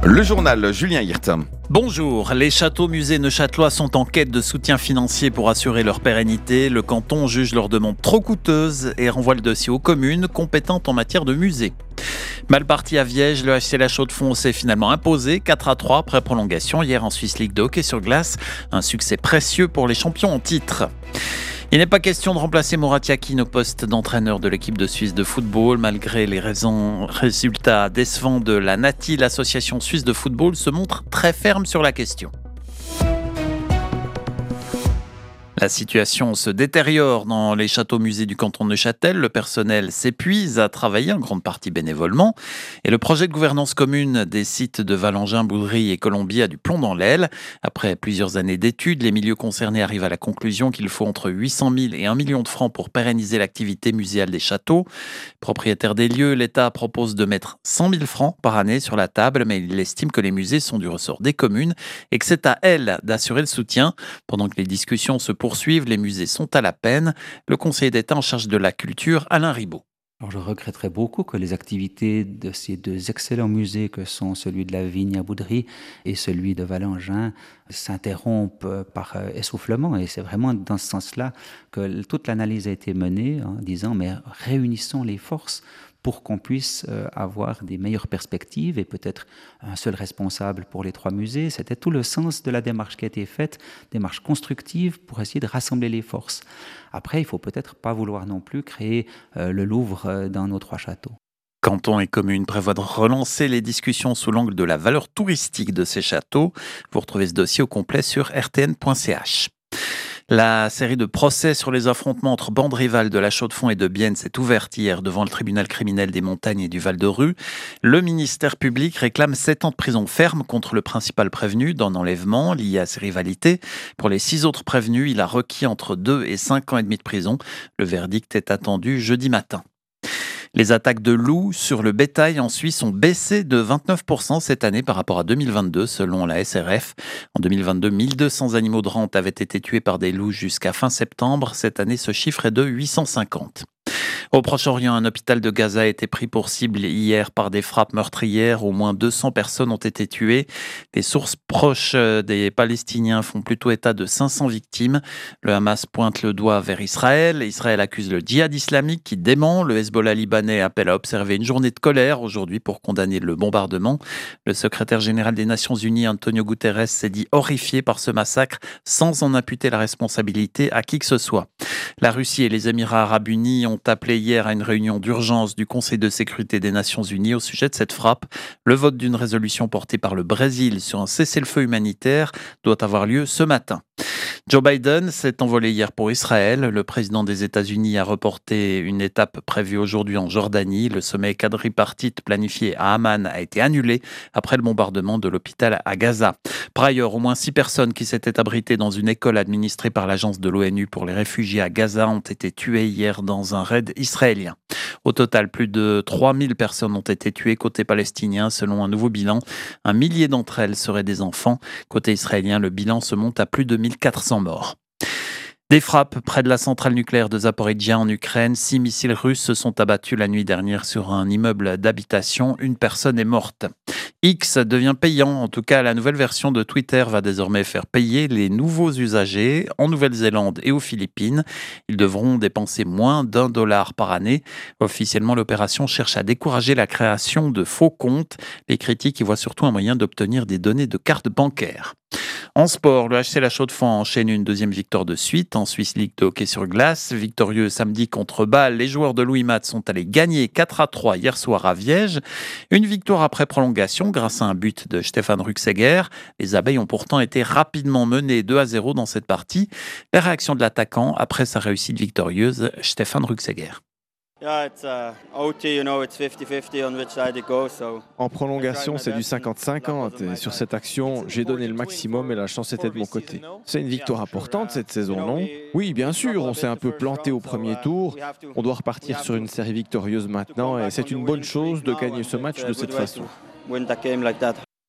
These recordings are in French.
Le journal Julien Hirt. Bonjour, les châteaux-musées neuchâtelois sont en quête de soutien financier pour assurer leur pérennité. Le canton juge leur demande trop coûteuse et renvoie le dossier aux communes compétentes en matière de musée. Mal parti à Viège, le HC La Chaux-de-Fonds s'est finalement imposé 4-3 après prolongation hier en Swiss League de hockey sur glace. Un succès précieux pour les champions en titre. Il n'est pas question de remplacer Murat Yakin au poste d'entraîneur de l'équipe de Suisse de football. Malgré les résultats décevants de la NATI, l'association suisse de football se montre très ferme sur la question. La situation se détériore dans les châteaux-musées du canton de Neuchâtel. Le personnel s'épuise à travailler en grande partie bénévolement. Et le projet de gouvernance commune des sites de Valangin, Boudry et Colombier a du plomb dans l'aile. Après plusieurs années d'études, les milieux concernés arrivent à la conclusion qu'il faut entre 800 000 et 1 million de francs pour pérenniser l'activité muséale des châteaux. Propriétaire des lieux, l'État propose de mettre 100 000 francs par année sur la table, mais il estime que les musées sont du ressort des communes et que c'est à elles d'assurer le soutien. Pendant que les discussions se poursuivent, les musées sont à la peine. Le conseiller d'État en charge de la culture, Alain Ribaud. Alors je regretterais beaucoup que les activités de ces deux excellents musées que sont celui de la Vigne à Boudry et celui de Valangin s'interrompent par essoufflement. Et c'est vraiment dans ce sens-là que toute l'analyse a été menée en disant mais réunissons les forces pour qu'on puisse avoir des meilleures perspectives et peut-être un seul responsable pour les trois musées. C'était tout le sens de la démarche qui a été faite, démarche constructive pour essayer de rassembler les forces. Après, il ne faut peut-être pas vouloir non plus créer le Louvre dans nos trois châteaux. Canton et communes prévoient de relancer les discussions sous l'angle de la valeur touristique de ces châteaux. Vous retrouvez ce dossier au complet sur rtn.ch. La série de procès sur les affrontements entre bandes rivales de La Chaux-de-Fonds et de Bienne s'est ouverte hier devant le tribunal criminel des Montagnes et du Val-de-Rue. Le ministère public réclame 7 ans de prison ferme contre le principal prévenu d'un enlèvement lié à ces rivalités. Pour les 6 autres prévenus, il a requis entre 2 et 5 ans et demi de prison. Le verdict est attendu jeudi matin. Les attaques de loups sur le bétail en Suisse ont baissé de 29% cette année par rapport à 2022, selon la SRF. En 2022, 1200 animaux de rente avaient été tués par des loups jusqu'à fin septembre. Cette année, ce chiffre est de 850. Au Proche-Orient, un hôpital de Gaza a été pris pour cible hier par des frappes meurtrières. Au moins 200 personnes ont été tuées. Des sources proches des Palestiniens font plutôt état de 500 victimes. Le Hamas pointe le doigt vers Israël. Israël accuse le djihad islamique qui dément. Le Hezbollah libanais appelle à observer une journée de colère aujourd'hui pour condamner le bombardement. Le secrétaire général des Nations Unies, Antonio Guterres, s'est dit horrifié par ce massacre sans en imputer la responsabilité à qui que ce soit. La Russie et les Émirats arabes unis ont appelé hier à une réunion d'urgence du Conseil de sécurité des Nations Unies au sujet de cette frappe. Le vote d'une résolution portée par le Brésil sur un cessez-le-feu humanitaire doit avoir lieu ce matin. Joe Biden s'est envolé hier pour Israël. Le président des États-Unis a reporté une étape prévue aujourd'hui en Jordanie. Le sommet quadripartite planifié à Amman a été annulé après le bombardement de l'hôpital à Gaza. Par ailleurs, au moins 6 personnes qui s'étaient abritées dans une école administrée par l'agence de l'ONU pour les réfugiés à Gaza ont été tuées hier dans un raid israélien. Au total, plus de 3000 personnes ont été tuées côté palestinien selon un nouveau bilan. 1 millier d'entre elles seraient des enfants. Côté israélien, le bilan se monte à plus de 1400 morts. Des frappes près de la centrale nucléaire de Zaporijia en Ukraine. 6 missiles russes se sont abattus la nuit dernière sur un immeuble d'habitation. Une personne est morte. X devient payant. En tout cas, la nouvelle version de Twitter va désormais faire payer les nouveaux usagers en Nouvelle-Zélande et aux Philippines. Ils devront dépenser moins d'$1 par année. Officiellement, l'opération cherche à décourager la création de faux comptes. Les critiques y voient surtout un moyen d'obtenir des données de cartes bancaires. En sport, le HC La Chaux-de-Fonds enchaîne une deuxième victoire de suite en Swiss League de hockey sur glace. Victorieux samedi contre Bâle, les joueurs de Louis Mat sont allés gagner 4-3 hier soir à Viège. Une victoire après prolongation grâce à un but de Stefan Ruxegger. Les Abeilles ont pourtant été rapidement menées 2-0 dans cette partie. La réaction de l'attaquant après sa réussite victorieuse, Stefan Ruxegger. En prolongation, c'est du 50-50 et sur cette action, j'ai donné le maximum et la chance était de mon côté. C'est une victoire importante cette saison, non? Oui, bien sûr, on s'est un peu planté au premier tour. On doit repartir sur une série victorieuse maintenant et c'est une bonne chose de gagner ce match de cette façon.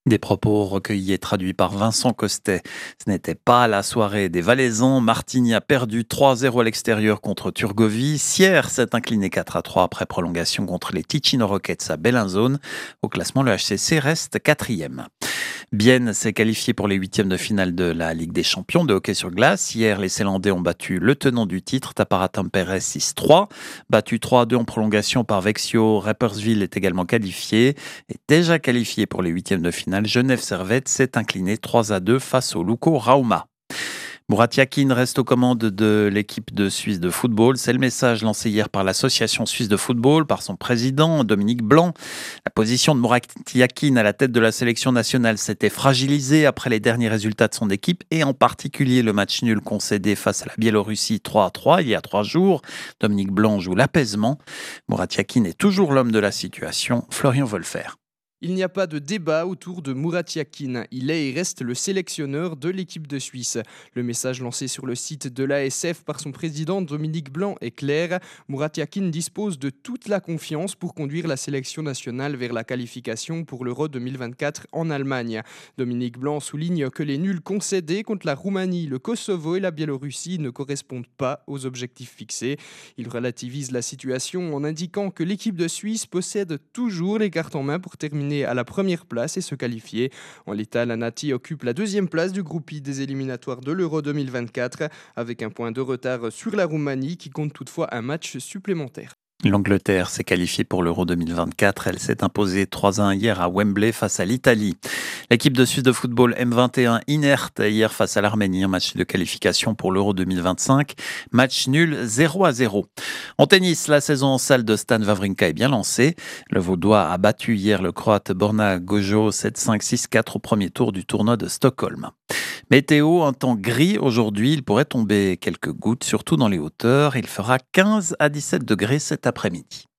Des propos recueillis et traduits par Vincent Costet. Ce n'était pas la soirée des Valaisans. Martigny a perdu 3-0 à l'extérieur contre Turgovie. Sierre s'est incliné 4-3 après prolongation contre les Ticino Rockets à Bellinzone. Au classement, le HCC reste 4e. Bienne s'est qualifié pour les huitièmes de finale de la Ligue des Champions de hockey sur glace. Hier, les Célandais ont battu le tenant du titre, Tapara Tampere 6-3. Battu 3-2 en prolongation par Vexio, Rapperswil est également qualifié. Et déjà qualifié pour les huitièmes de finale, Genève Servette s'est incliné 3-2 face au Lukko Rauma. Murat Yakin reste aux commandes de l'équipe de Suisse de football. C'est le message lancé hier par l'Association suisse de football, par son président Dominique Blanc. La position de Murat Yakin à la tête de la sélection nationale s'était fragilisée après les derniers résultats de son équipe et en particulier le match nul concédé face à la Biélorussie 3-3 il y a 3 jours. Dominique Blanc joue l'apaisement. Murat Yakin est toujours l'homme de la situation. Florian Wolfer. Il n'y a pas de débat autour de Murat Yakin. Il est et reste le sélectionneur de l'équipe de Suisse. Le message lancé sur le site de l'ASF par son président Dominique Blanc est clair. Murat Yakin dispose de toute la confiance pour conduire la sélection nationale vers la qualification pour l'Euro 2024 en Allemagne. Dominique Blanc souligne que les nuls concédés contre la Roumanie, le Kosovo et la Biélorussie ne correspondent pas aux objectifs fixés. Il relativise la situation en indiquant que l'équipe de Suisse possède toujours les cartes en main pour terminer à la première place et se qualifier. En l'état, la Nati occupe la deuxième place du groupe I des éliminatoires de l'Euro 2024 avec un point de retard sur la Roumanie qui compte toutefois un match supplémentaire. L'Angleterre s'est qualifiée pour l'Euro 2024. Elle s'est imposée 3-1 hier à Wembley face à l'Italie. L'équipe de Suisse de football M21 inerte hier face à l'Arménie, un match de qualification pour l'Euro 2025. Match nul 0-0. En tennis, la saison en salle de Stan Wawrinka est bien lancée. Le Vaudois a battu hier le Croate Borna Gojo 7-5, 6-4 au premier tour du tournoi de Stockholm. Météo, un temps gris aujourd'hui. Il pourrait tomber quelques gouttes, surtout dans les hauteurs. Il fera 15 à 17 degrés cet après-midi.